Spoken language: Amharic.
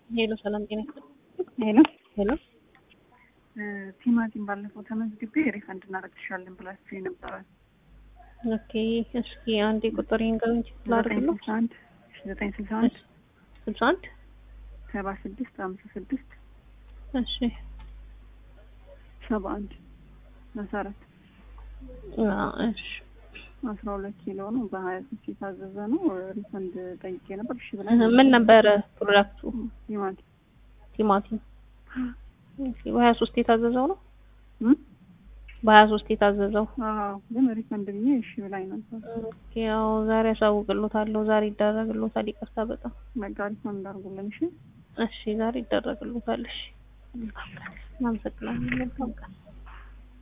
ሄሎ ሰላም ጤና ይስጥልኝ። ሄሎ ሄሎ ቲማቲም ባለፈው ተመዝግቤ ሪፈንድ እናደርግልሻለን ብላችሁ ነበረ። ኦኬ እስኪ አንዴ ቁጥሬን ገብቼ ላድርግልኝ። 961 61 76 56 እሺ 71 መሰረት እሺ 12 ኪሎ ነው በ26 የታዘዘ ነው። ሪፈንድ ጠይቄ ነበር። እሺ ብላ ምን ነበር ፕሮዳክቱ? ቲማቲም እሺ በ23 የታዘዘው ነው በ23 የታዘዘው። ግን ሪፈንድ ብዬ እሺ ብላኝ ነበር። ኦኬ ያው ዛሬ አሳውቅልዎታለሁ። ዛሬ ይደረግልዎታል። ይቅርታ በጣም በቃ ሪፈንድ አድርጉልኝ። እሺ እሺ ዛሬ ይደረግልዎታል። እሺ እናመሰግናለን። መልካም ቀን